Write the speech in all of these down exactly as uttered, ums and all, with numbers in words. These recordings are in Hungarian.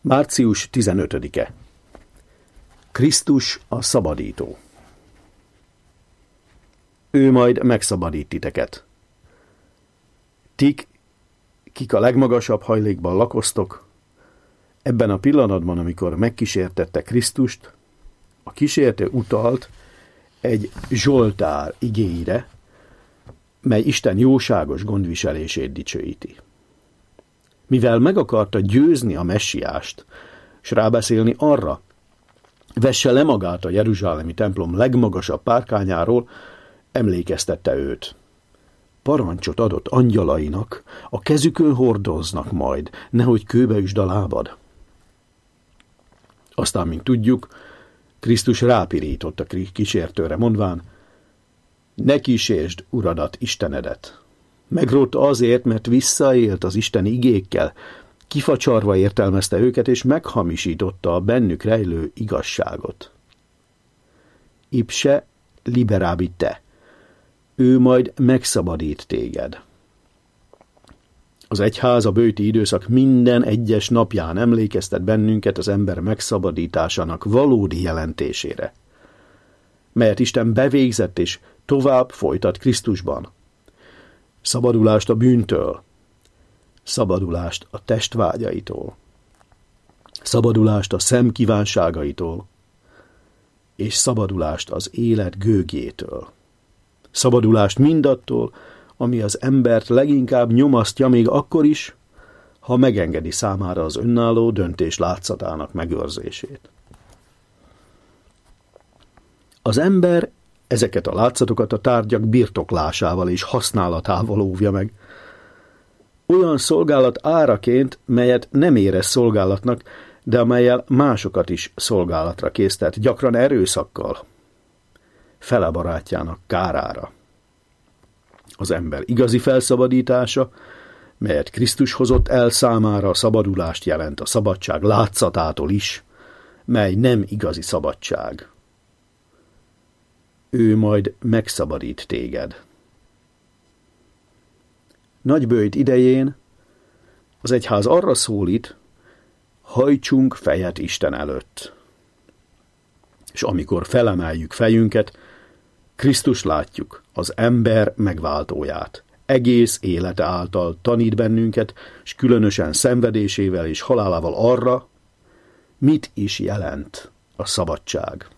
március tizenötödike. Krisztus a szabadító. Ő majd megszabadít titeket. Tik, kik a legmagasabb hajlékban lakoztok, ebben a pillanatban, amikor megkísértette Krisztust, a kísértő utalt egy Zsoltár igéire, mely Isten jóságos gondviselését dicsőíti. Mivel meg akarta győzni a messiást, s rábeszélni arra, vesse le magát a jeruzsálemi templom legmagasabb párkányáról, emlékeztette őt. Parancsot adott angyalainak, a kezükön hordoznak majd, nehogy kőbe üsd a lábad. Aztán, mint tudjuk, Krisztus rápirított a kísértőre, mondván, ne kísérsd uradat, Istenedet. Megrótta azért, mert visszaélt az isteni igékkel, kifacsarva értelmezte őket, és meghamisította a bennük rejlő igazságot. Ipse liberábi te, ő majd megszabadít téged. Az egyház a böjti időszak minden egyes napján emlékeztet bennünket az ember megszabadításának valódi jelentésére, melyet Isten bevégzett és tovább folytat Krisztusban. Szabadulást a bűntől, szabadulást a testvágyaitól, szabadulást a szem kívánságaitól, és szabadulást az élet gőgjétől. Szabadulást mindattól, ami az embert leginkább nyomasztja még akkor is, ha megengedi számára az önálló döntés látszatának megőrzését. Az ember ezeket a látszatokat a tárgyak birtoklásával és használatával óvja meg. Olyan szolgálat áraként, melyet nem érez szolgálatnak, de amellyel másokat is szolgálatra késztet, gyakran erőszakkal, fele barátjának kárára. Az ember igazi felszabadítása, melyet Krisztus hozott el számára, a szabadulást jelent a szabadság látszatától is, mely nem igazi szabadság. Ő majd megszabadít téged. Nagyböjt idején az egyház arra szólít, hajtsunk fejet Isten előtt. És amikor felemeljük fejünket, Krisztus látjuk, az ember megváltóját. Egész élete által tanít bennünket, és különösen szenvedésével és halálával arra, mit is jelent a szabadság.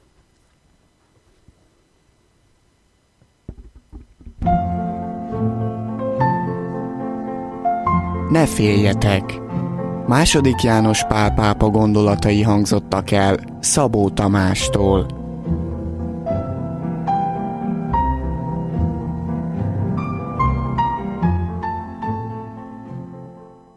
Ne féljetek! Második János Pál pápa gondolatai hangzottak el Szabó Tamástól.